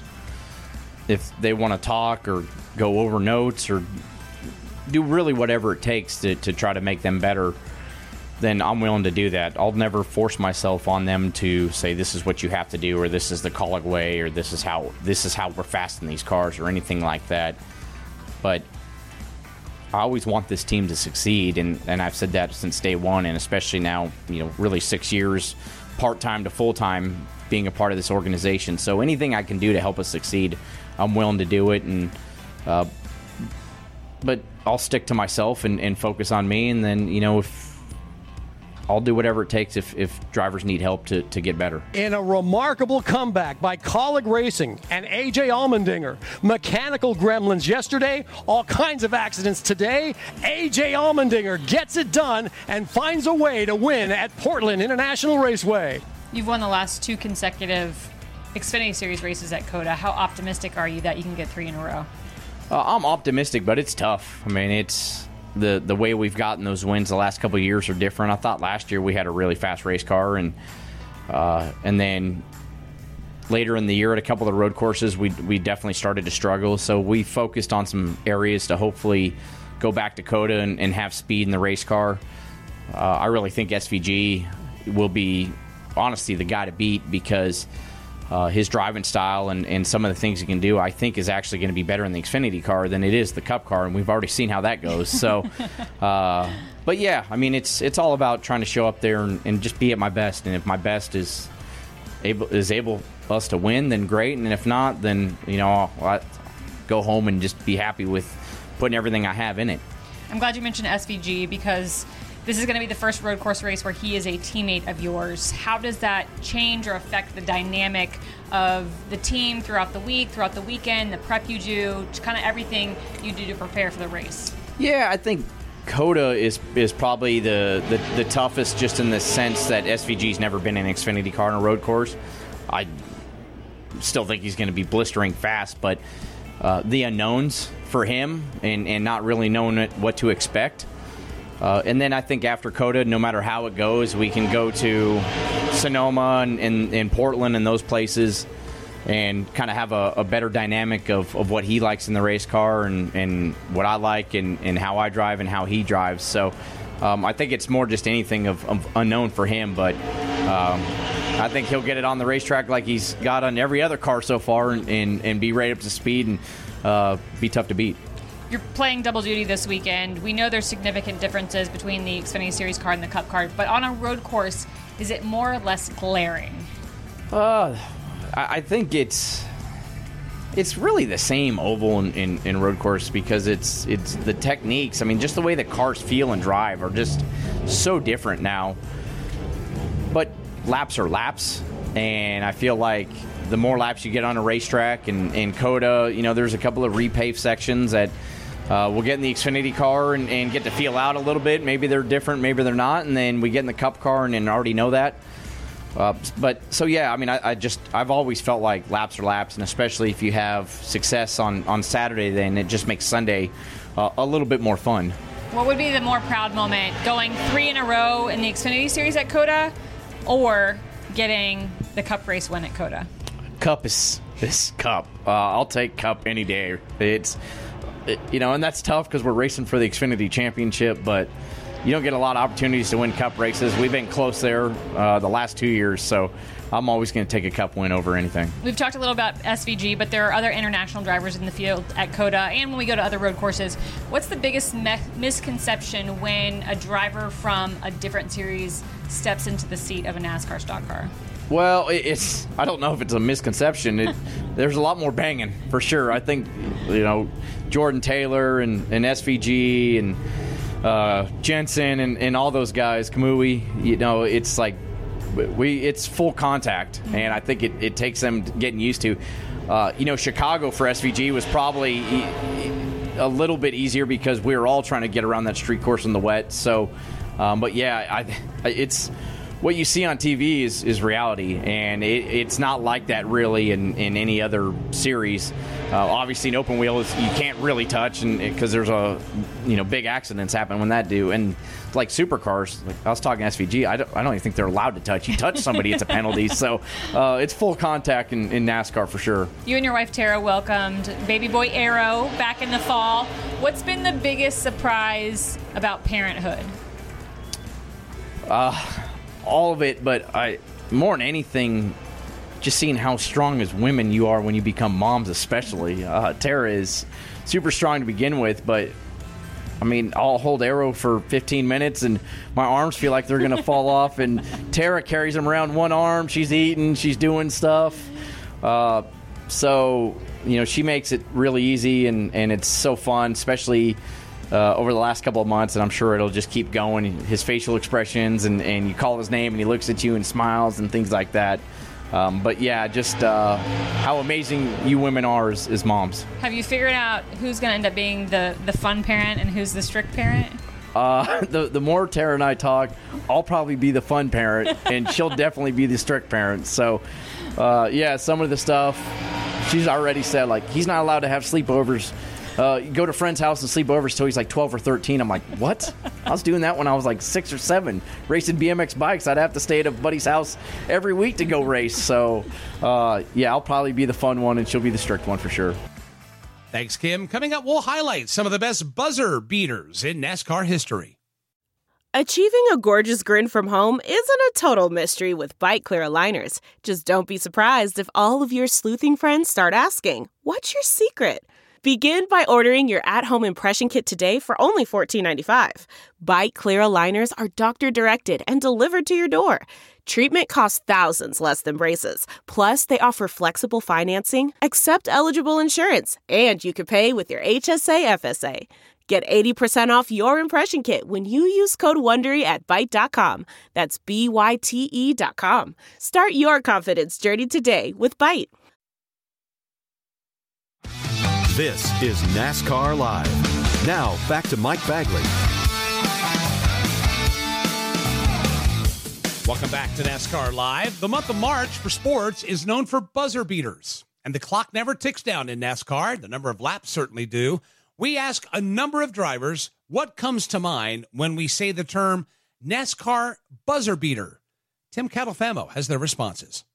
if they want to talk or go over notes or do really whatever it takes to, to try to make them better, then I'm willing to do that. I'll never force myself on them to say this is what you have to do, or this is the Kaulig way, or this is how this is how we're fast in these cars, or anything like that. But I always want this team to succeed, and, and I've said that since day one, and especially now, you know, really six years part-time to full-time being a part of this organization. So anything I can do to help us succeed, I'm willing to do it. And uh, but I'll stick to myself and, and focus on me. And then, you know, if I'll do whatever it takes if, if drivers need help to, to get better. In a remarkable comeback by Colleague Racing and A J Allmendinger, mechanical gremlins yesterday, all kinds of accidents today. A J Allmendinger gets it done and finds a way to win at Portland International Raceway. You've won the last two consecutive Xfinity Series races at COTA. How optimistic are you that you can get three in a row? Uh, I'm optimistic, but it's tough. I mean, it's the the way we've gotten those wins the last couple of years are different. I thought last year we had a really fast race car, and uh, and then later in the year at a couple of the road courses, we we definitely started to struggle. So we focused on some areas to hopefully go back to COTA and, and have speed in the race car. Uh, I really think S V G will be, honestly, the guy to beat because Uh, his driving style and, and some of the things he can do, I think, is actually going to be better in the Xfinity car than it is the Cup car, and we've already seen how that goes. So, uh, but yeah, I mean, it's it's all about trying to show up there and, and just be at my best. And if my best is able is able us to win, then great. And if not, then you know I'll, I'll go home and just be happy with putting everything I have in it. I'm glad you mentioned S V G because this is going to be the first road course race where he is a teammate of yours. How does that change or affect the dynamic of the team throughout the week, throughout the weekend, the prep you do, kind of everything you do to prepare for the race? Yeah, I think COTA is is probably the, the, the toughest just in the sense that S V G's never been in an Xfinity car on a road course. I still think he's going to be blistering fast, but uh, the unknowns for him and, and not really knowing what to expect. Uh, and then I think after COTA, no matter how it goes, we can go to Sonoma and, and, and Portland and those places and kind of have a, a better dynamic of, of what he likes in the race car and, and what I like and, and how I drive and how he drives. So um, I think it's more just anything of, of unknown for him, but um, I think he'll get it on the racetrack like he's got on every other car so far and, and, and be right up to speed and uh, be tough to beat. You're playing double duty this weekend. We know there's significant differences between the Xfinity Series car and the Cup car, but on a road course, is it more or less glaring? Uh, I think it's it's really the same oval in, in, in road course because it's it's the techniques. I mean, just the way the cars feel and drive are just so different now. But laps are laps, and I feel like the more laps you get on a racetrack and in COTA, you know, there's a couple of repave sections that uh, we'll get in the Xfinity car and, and get to feel out a little bit. Maybe they're different, maybe they're not, and then we get in the Cup car and, and already know that. Uh, but so yeah, I mean, I, I just I've always felt like laps are laps, and especially if you have success on, on Saturday, then it just makes Sunday uh, a little bit more fun. What would be the more proud moment, going three in a row in the Xfinity Series at COTA, or getting the Cup race win at COTA? Cup is this Cup. Uh, I'll take Cup any day. It's it, you know, and that's tough because we're racing for the Xfinity Championship, but you don't get a lot of opportunities to win Cup races. We've been close there uh, the last two years, so I'm always going to take a Cup win over anything. We've talked a little about S V G, but there are other international drivers in the field at COTA and when we go to other road courses. What's the biggest me- misconception when a driver from a different series steps into the seat of a NASCAR stock car? Well, it's I don't know if it's a misconception. It, there's a lot more banging, for sure. I think, you know, Jordan Taylor and, and S V G and uh, Jensen and, and all those guys, Kamui, you know, it's like we it's full contact, and I think it, it takes them getting used to. Uh, you know, Chicago for S V G was probably a little bit easier because we were all trying to get around that street course in the wet. So, um, but yeah, I, it's... what you see on T V is, is reality, and it, it's not like that really in, in any other series. Uh, obviously, in open wheel, you can't really touch, and because there's a you know big accidents happen when that do. And like supercars, like I was talking S V G, I don't, I don't even think they're allowed to touch. You touch somebody, it's a penalty. So uh, it's full contact in, in NASCAR for sure. You and your wife Tara welcomed baby boy Arrow back in the fall. What's been the biggest surprise about parenthood? Uh. All of it, but I more than anything, just seeing how strong as women you are when you become moms, especially. Uh, Tara is super strong to begin with, but I mean, I'll hold Arrow for fifteen minutes and my arms feel like they're going to fall off, and Tara carries him around one arm. She's eating, she's doing stuff. Uh, so you know, she makes it really easy, and, and it's so fun, especially uh, over the last couple of months, and I'm sure it'll just keep going. His facial expressions, and, and you call his name, and he looks at you and smiles and things like that. Um, but, yeah, just uh, how amazing you women are as, as moms. Have you figured out who's going to end up being the, the fun parent and who's the strict parent? Uh, the the more Tara and I talk, I'll probably be the fun parent, and she'll definitely be the strict parent. So, uh, yeah, some of the stuff, she's already said, like, he's not allowed to have sleepovers. Uh, you go to a friend's house and sleepovers until he's like twelve or thirteen. I'm like, what? I was doing that when I was like six or seven, racing B M X bikes. I'd have to stay at a buddy's house every week to go race. So, uh, yeah, I'll probably be the fun one, and she'll be the strict one for sure. Thanks, Kim. Coming up, we'll highlight some of the best buzzer beaters in NASCAR history. Achieving a gorgeous grin from home isn't a total mystery with Bite Clear aligners. Just don't be surprised if all of your sleuthing friends start asking, what's your secret? Begin by ordering your at-home impression kit today for only fourteen ninety-five. Bite Clear aligners are doctor-directed and delivered to your door. Treatment costs thousands less than braces. Plus, they offer flexible financing, accept eligible insurance, and you can pay with your H S A F S A. Get eighty percent off your impression kit when you use code WONDERY at Byte dot com. That's B Y T E dot com. Start your confidence journey today with Byte. This is NASCAR Live. Now, back to Mike Bagley. Welcome back to NASCAR Live. The month of March for sports is known for buzzer beaters, and the clock never ticks down in NASCAR. The number of laps certainly do. We ask a number of drivers what comes to mind when we say the term NASCAR buzzer beater. Tim Catalfamo has their responses.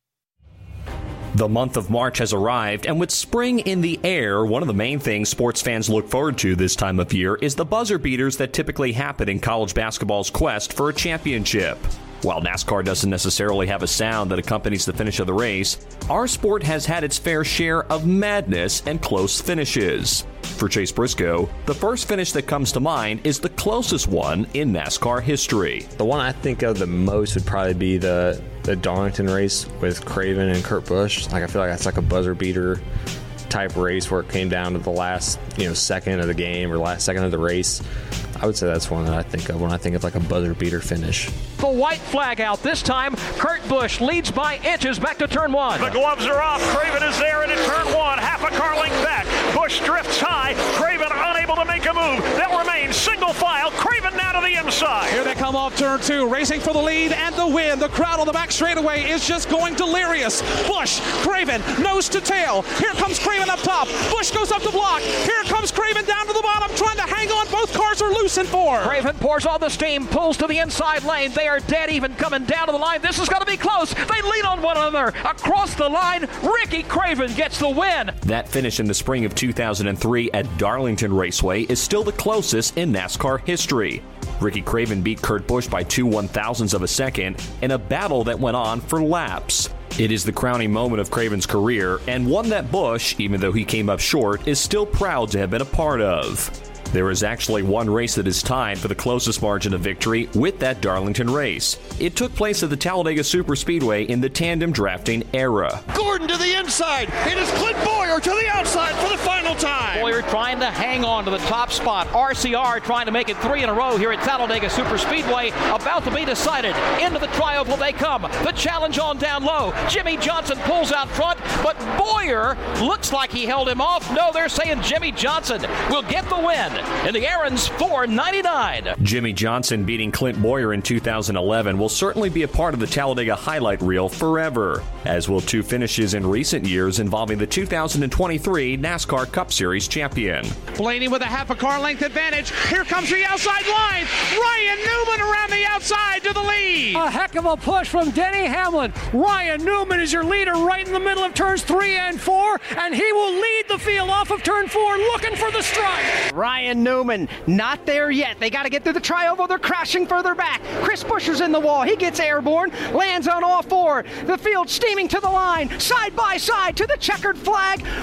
The month of March has arrived, and with spring in the air, one of the main things sports fans look forward to this time of year is the buzzer beaters that typically happen in college basketball's quest for a championship. While NASCAR doesn't necessarily have a sound that accompanies the finish of the race, our sport has had its fair share of madness and close finishes. For Chase Briscoe, the first finish that comes to mind is the closest one in NASCAR history. The one I think of the most would probably be the, the Darlington race with Craven and Kurt Busch. Like, I feel like that's like a buzzer beater type race where it came down to the last, you know, second of the game or the last second of the race. I would say that's one that I think of when I think of like a buzzer beater finish. The white flag out this time. Kurt Busch leads by inches back to turn one. The gloves are off. Craven is there into turn one. Half a car length back. Busch drifts high. Craven unable to make a move. They'll remain single file. Craven now to the inside. Here they come off turn two, racing for the lead and the win. The crowd on the back straightaway is just going delirious. Busch, Craven, nose to tail. Here comes Craven up top. Busch goes up the block. Here comes Craven down to the bottom, trying to hang on. Both cars are loose in four. Craven pours all the steam, pulls to the inside lane. They are dead even coming down to the line. This is going to be close. They lean on one another. Across the line, Ricky Craven gets the win. That finish in the spring of two thousand three at Darlington Raceway is still the closest in NASCAR history. Ricky Craven beat Kurt Busch by two one-thousandths of a second in a battle that went on for laps. It is the crowning moment of Craven's career, and one that Busch, even though he came up short, is still proud to have been a part of. There is actually one race that is tied for the closest margin of victory with that Darlington race. It took place at the Talladega Superspeedway in the tandem drafting era. Gordon to the inside. It is Clint Bowyer to the outside for the final time. Bowyer trying to hang on to the top spot. R C R trying to make it three in a row here at Talladega Superspeedway. About to be decided. Into the trioval they come. The challenge on down low. Jimmy Johnson pulls out front, but Bowyer looks like he held him off. No, they're saying Jimmy Johnson will get the win in the Aaron's four ninety-nine. Jimmy Johnson beating Clint Bowyer in two thousand eleven will certainly be a part of the Talladega highlight reel forever, as will two finishes in recent years involving the two thousand twenty-three NASCAR Cup Series champion. Blaney with a half a car length advantage. Here comes the outside line. Ryan Newman around the outside to the lead. A heck of a push from Denny Hamlin. Ryan Newman is your leader right in the middle of turns three and four, and he will lead the field off of turn four looking for the strike. Ryan Newman not there yet. They got to get through the trioval. They're crashing further back. Chris Buescher's in the wall. He gets airborne, lands on all four. The field steaming to the line, side by side to the checkered flag. Ryan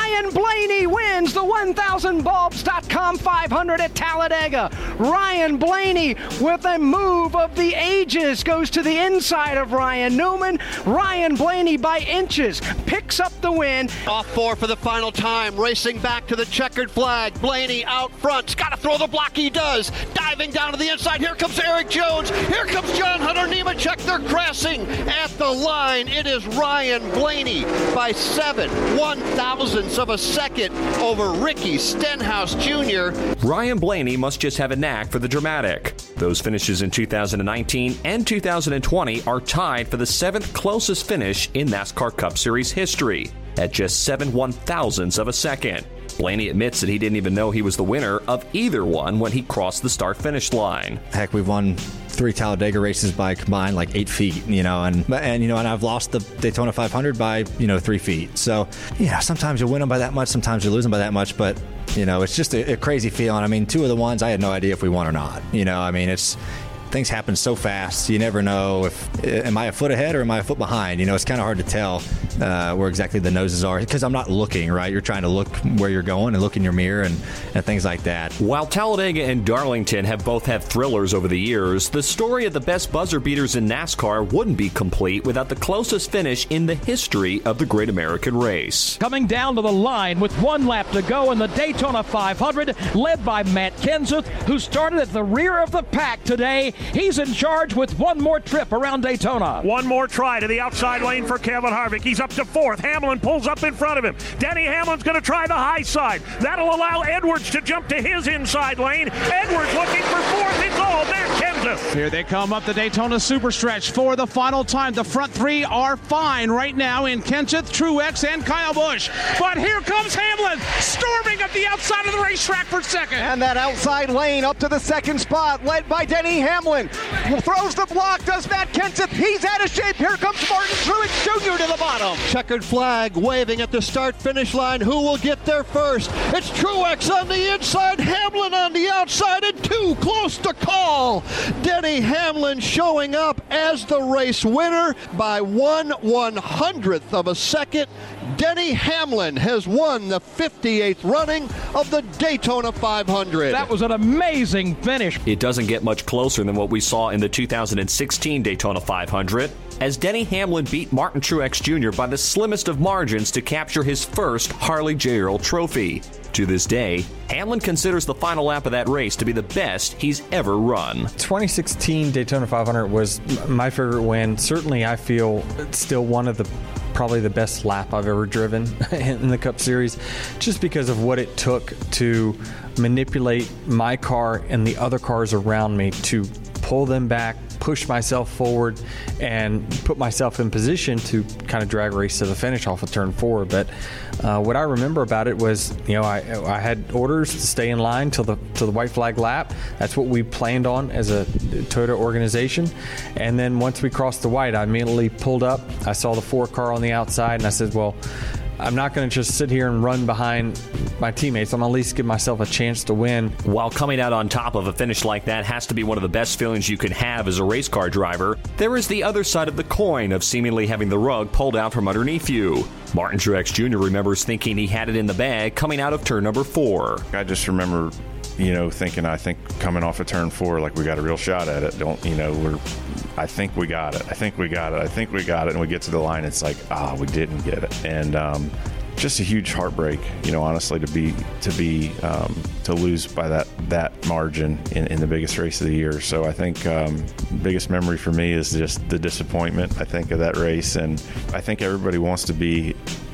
Ryan Blaney wins the one thousand bulbs dot com five hundred at Talladega. Ryan Blaney with a move of the ages goes to the inside of Ryan Newman. Ryan Blaney by inches picks up the win. Off four for the final time, racing back to the checkered flag. Blaney out front. He's got to throw the block. He does. Diving down to the inside. Here comes Eric Jones. Here comes John Hunter Nemechek. They're crashing at the line. It is Ryan Blaney by seven one thousandths of a second over Ricky Stenhouse Junior Ryan Blaney must just have a knack for the dramatic. Those finishes in two thousand nineteen and two thousand twenty are tied for the seventh closest finish in NASCAR Cup Series history at just seven one-thousandths of a second. Blaney admits that he didn't even know he was the winner of either one when he crossed the start-finish line. Heck, we've won three Talladega races by combined like eight feet, you know, and and you know, and I've lost the Daytona five hundred by you know three feet. So yeah, sometimes you win them by that much, sometimes you lose them by that much, but you know, it's just a, a crazy feeling. I mean, two of the ones I had no idea if we won or not. You know, I mean, it's. Things happen so fast, you never know if am I a foot ahead or am I a foot behind. You know, it's kind of hard to tell uh, where exactly the noses are because I'm not looking, right? You're trying to look where you're going and look in your mirror and, and things like that. While Talladega and Darlington have both had thrillers over the years, the story of the best buzzer beaters in NASCAR wouldn't be complete without the closest finish in the history of the Great American Race. Coming down to the line with one lap to go in the Daytona five hundred, led by Matt Kenseth, who started at the rear of the pack today. He's in charge with one more trip around Daytona. One more try to the outside lane for Kevin Harvick. He's up to fourth. Hamlin pulls up in front of him. Denny Hamlin's going to try the high side. That'll allow Edwards to jump to his inside lane. Edwards looking for fourth. It's all Matt Kenseth. Here they come up the Daytona Superstretch for the final time. The front three are fine right now in Kenseth, Truex, and Kyle Busch. But here comes Hamlin, storming up the outside of the racetrack for second. And that outside lane up to the second spot, led by Denny Hamlin. Throws the block, does Matt Kenseth. He's out of shape. Here comes Martin Truex Junior to the bottom. Checkered flag waving at the start-finish line. Who will get there first? It's Truex on the inside, Hamlin on the outside, and too close to call. Denny Hamlin showing up as the race winner by one one-hundredth of a second. Denny Hamlin has won the fifty-eighth running of the Daytona five hundred. That was an amazing finish. It doesn't get much closer than what we saw in the two thousand sixteen Daytona five hundred, as Denny Hamlin beat Martin Truex Junior by the slimmest of margins to capture his first Harley J. Earl trophy. To this day, Hamlin considers the final lap of that race to be the best he's ever run. twenty sixteen Daytona five hundred was my favorite win. Certainly, I feel it's still one of the probably the best lap I've ever driven in the Cup Series, just because of what it took to manipulate my car and the other cars around me to pull them back, push myself forward, and put myself in position to kind of drag a race to the finish off of turn four. But uh, what I remember about it was, you know, I, I had orders to stay in line till the till the white flag lap. That's what we planned on as a Toyota organization. And then once we crossed the white, I immediately pulled up. I saw the four car on the outside, and I said, well, I'm not going to just sit here and run behind my teammates. I'm going to at least give myself a chance to win. While coming out on top of a finish like that has to be one of the best feelings you can have as a race car driver, there is the other side of the coin of seemingly having the rug pulled out from underneath you. Martin Truex Junior remembers thinking he had it in the bag coming out of turn number four. I just remember, you know, thinking, I think coming off of turn four, like we got a real shot at it. Don't, you know, we're, I think we got it. I think we got it. I think we got it. And we get to the line, it's like, ah, we didn't get it. And um, just a huge heartbreak, you know, honestly, to be to be um, to lose by that that margin in, in the biggest race of the year. So I think um, biggest memory for me is just the disappointment, I think, of that race. And I think everybody wants to be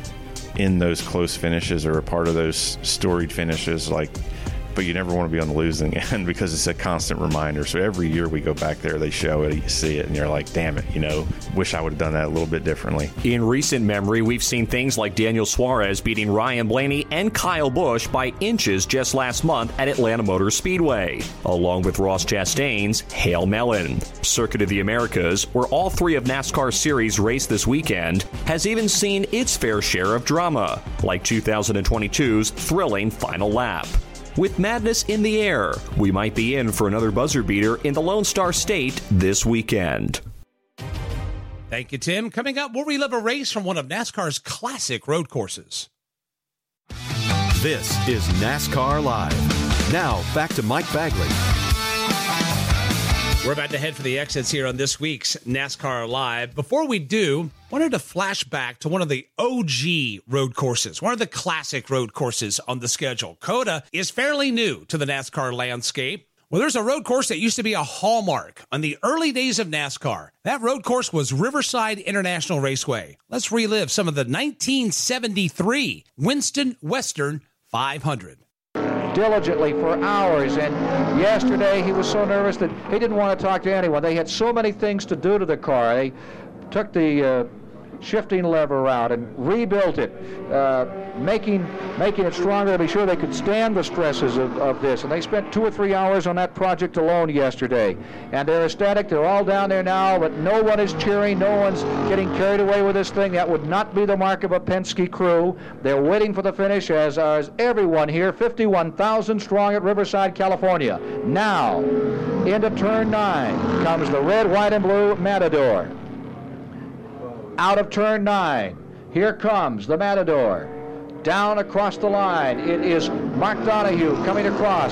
in those close finishes or a part of those storied finishes, like, but you never want to be on the losing end because it's a constant reminder. So every year we go back there, they show it, you see it, and you're like, damn it, you know, wish I would have done that a little bit differently. In recent memory, we've seen things like Daniel Suarez beating Ryan Blaney and Kyle Busch by inches just last month at Atlanta Motor Speedway, along with Ross Chastain's Hail Melon. Circuit of the Americas, where all three of NASCAR series race this weekend, has even seen its fair share of drama, like two thousand twenty-two's thrilling final lap. With madness in the air, we might be in for another buzzer beater in the Lone Star State this weekend. Thank you, Tim. Coming up, we'll relive a race from one of NASCAR's classic road courses. This is NASCAR Live. Now, back to Mike Bagley. We're about to head for the exits here on this week's NASCAR Live. Before we do, I wanted to flash back to one of the O G road courses, one of the classic road courses on the schedule. COTA is fairly new to the NASCAR landscape. Well, there's a road course that used to be a hallmark on the early days of NASCAR. That road course was Riverside International Raceway. Let's relive some of the nineteen seventy-three Winston Western five hundred. Diligently for hours, and yesterday he was so nervous that he didn't want to talk to anyone. They had so many things to do to the car. They took the uh, shifting lever out and rebuilt it, uh, making making it stronger to be sure they could stand the stresses of, of this. And they spent two or three hours on that project alone yesterday. And they're ecstatic. They're all down there now, but no one is cheering. No one's getting carried away with this thing. That would not be the mark of a Penske crew. They're waiting for the finish, as is everyone here, fifty-one thousand strong at Riverside, California. Now, into turn nine comes the red, white, and blue Matador. Out of turn nine, here comes the Matador. Down across the line, it is Mark Donohue coming across.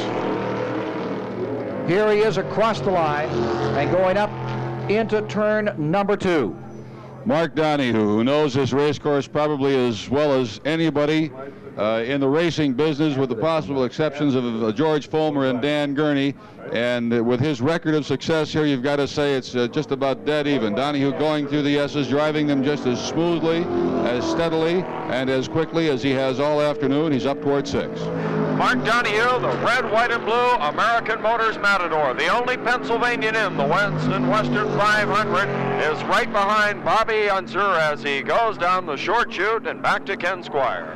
Here he is across the line and going up into turn number two. Mark Donohue, who knows this race course probably as well as anybody uh, in the racing business, with the possible exceptions of uh, George Fulmer and Dan Gurney. And uh, with his record of success here, you've got to say it's uh, just about dead even. Donohue going through the S's, driving them just as smoothly, as steadily, and as quickly as he has all afternoon. He's up toward six. Mark Donohue, the red, white, and blue American Motors Matador, the only Pennsylvanian in the Winston Western five hundred, is right behind Bobby Unser as he goes down the short chute and back to Ken Squire.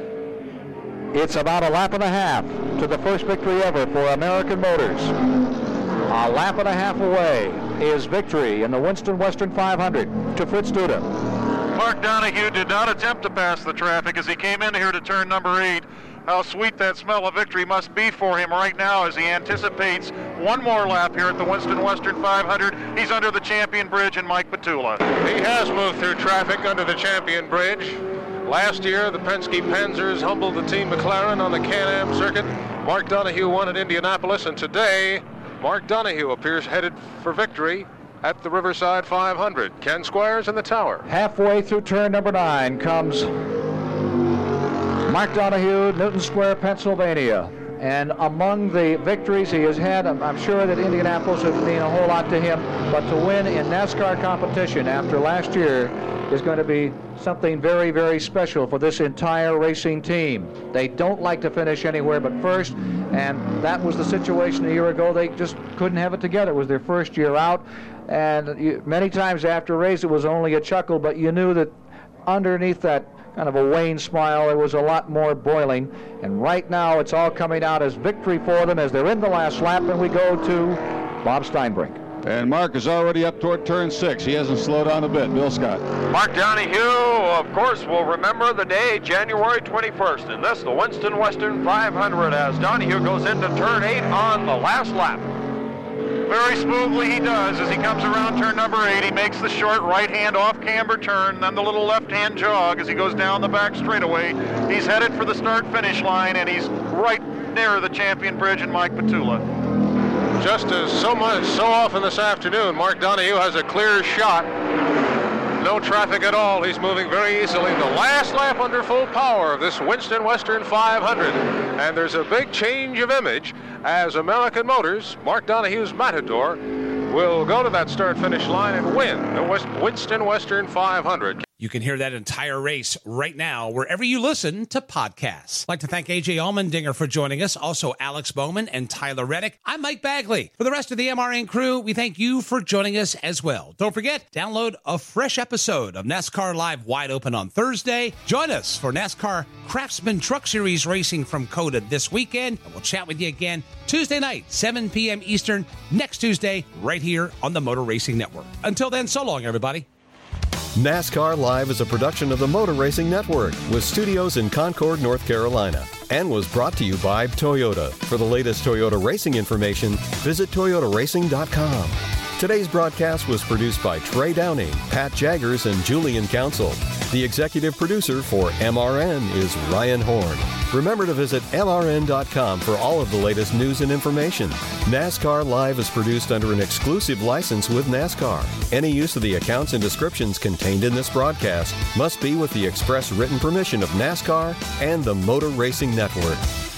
It's about a lap and a half to the first victory ever for American Motors. A lap and a half away is victory in the Winston Western five hundred to Fritz Duda. Mark Donohue did not attempt to pass the traffic as he came in here to turn number eight. How sweet that smell of victory must be for him right now as he anticipates one more lap here at the Winston Western five hundred. He's under the Champion Bridge and Mike Petula. He has moved through traffic under the Champion Bridge. Last year, the Penske Panzers humbled the team McLaren on the Can-Am circuit. Mark Donohue won at Indianapolis, and today, Mark Donohue appears headed for victory at the Riverside five hundred. Ken Squires in the tower. Halfway through turn number nine comes Mark Donohue, Newton Square, Pennsylvania. And among the victories he has had, I'm, I'm sure that Indianapolis has mean a whole lot to him, but to win in NASCAR competition after last year is going to be something very, very special for this entire racing team. They don't like to finish anywhere but first, and that was the situation a year ago. They just couldn't have it together. It was their first year out, and you, many times after a race it was only a chuckle, but you knew that underneath that kind of a wan smile there was a lot more boiling, and right now it's all coming out as victory for them as they're in the last lap, and we go to Bob Steinbrink. And Mark is already up toward turn six. He hasn't slowed down a bit. Bill Scott. Mark Donohue, of course, will remember the day, January twenty-first, in this, the Winston Western five hundred, as Donohue goes into turn eight on the last lap. Very smoothly he does as he comes around turn number eight. He makes the short right-hand off-camber turn, then the little left-hand jog as he goes down the back straightaway. He's headed for the start-finish line, and he's right near the Champion Bridge and Mike Petula. Just as so much, so often this afternoon, Mark Donohue has a clear shot. No traffic at all. He's moving very easily. The last lap under full power of this Winston Western five hundred. And there's a big change of image as American Motors, Mark Donohue's Matador, will go to that start-finish line and win the West Winston Western five hundred. You can hear that entire race right now wherever you listen to podcasts. I'd like to thank A J Allmendinger for joining us, also Alex Bowman and Tyler Reddick. I'm Mike Bagley. For the rest of the M R N crew, we thank you for joining us as well. Don't forget, download a fresh episode of NASCAR Live Wide Open on Thursday. Join us for NASCAR Craftsman Truck Series racing from COTA this weekend. And we'll chat with you again Tuesday night, seven p.m. Eastern, next Tuesday, right here on the Motor Racing Network. Until then, so long, everybody. NASCAR Live is a production of the Motor Racing Network with studios in Concord, North Carolina, and was brought to you by Toyota. For the latest Toyota racing information, visit toyota racing dot com. Today's broadcast was produced by Trey Downing, Pat Jaggers, and Julian Council. The executive producer for M R N is Ryan Horn. Remember to visit M R N dot com for all of the latest news and information. NASCAR Live is produced under an exclusive license with NASCAR. Any use of the accounts and descriptions contained in this broadcast must be with the express written permission of NASCAR and the Motor Racing Network.